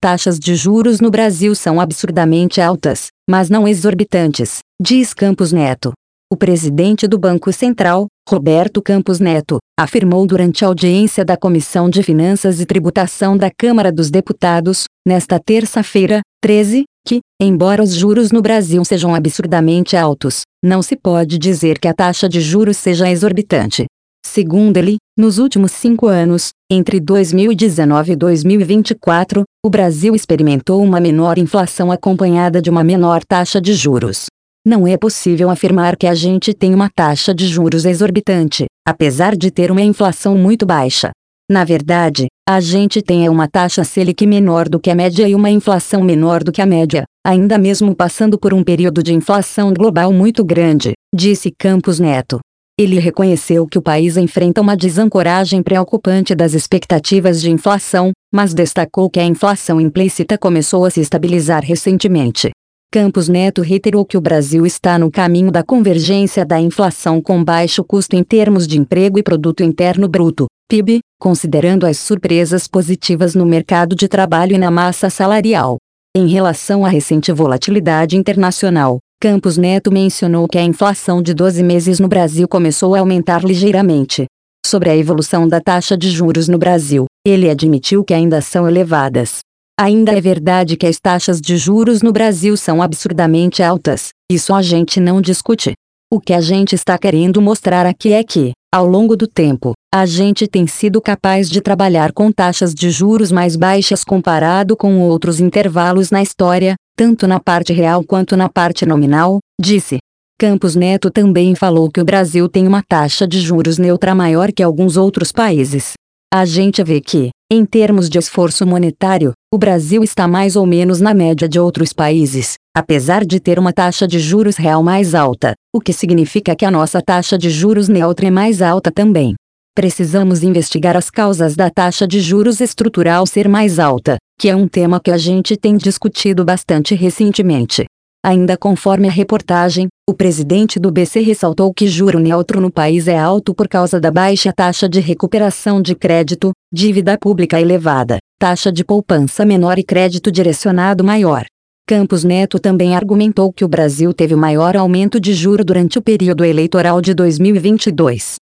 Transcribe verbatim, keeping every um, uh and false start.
taxas de juros no Brasil são absurdamente altas, mas não exorbitantes, diz Campos Neto. O presidente do Banco Central, Roberto Campos Neto, afirmou durante a audiência da Comissão de Finanças e Tributação da Câmara dos Deputados, nesta terça-feira, treze, que, embora os juros no Brasil sejam absurdamente altos, não se pode dizer que a taxa de juros seja exorbitante. Segundo ele, nos últimos cinco anos, entre dois mil e dezenove e dois mil e vinte e quatro, o Brasil experimentou uma menor inflação acompanhada de uma menor taxa de juros. Não é possível afirmar que a gente tem uma taxa de juros exorbitante, apesar de ter uma inflação muito baixa. Na verdade, a gente tem uma taxa Selic menor do que a média e uma inflação menor do que a média, ainda mesmo passando por um período de inflação global muito grande, disse Campos Neto. Ele reconheceu que o país enfrenta uma desancoragem preocupante das expectativas de inflação, mas destacou que a inflação implícita começou a se estabilizar recentemente. Campos Neto reiterou que o Brasil está no caminho da convergência da inflação com baixo custo em termos de emprego e produto interno bruto, P I B, considerando as surpresas positivas no mercado de trabalho e na massa salarial. Em relação à recente volatilidade internacional, Campos Neto mencionou que a inflação de doze meses no Brasil começou a aumentar ligeiramente. Sobre a evolução da taxa de juros no Brasil, ele admitiu que ainda são elevadas. Ainda é verdade que as taxas de juros no Brasil são absurdamente altas, isso a gente não discute. O que a gente está querendo mostrar aqui é que, ao longo do tempo, a gente tem sido capaz de trabalhar com taxas de juros mais baixas comparado com outros intervalos na história, tanto na parte real quanto na parte nominal, disse. Campos Neto também falou que o Brasil tem uma taxa de juros neutra maior que alguns outros países. A gente vê que, em termos de esforço monetário, o Brasil está mais ou menos na média de outros países, apesar de ter uma taxa de juros real mais alta, o que significa que a nossa taxa de juros neutra é mais alta também. Precisamos investigar as causas da taxa de juros estrutural ser mais alta, que é um tema que a gente tem discutido bastante recentemente. Ainda conforme a reportagem, o presidente do B C ressaltou que juro neutro no país é alto por causa da baixa taxa de recuperação de crédito, dívida pública elevada, taxa de poupança menor e crédito direcionado maior. Campos Neto também argumentou que o Brasil teve o maior aumento de juro durante o período eleitoral de dois mil e vinte e dois.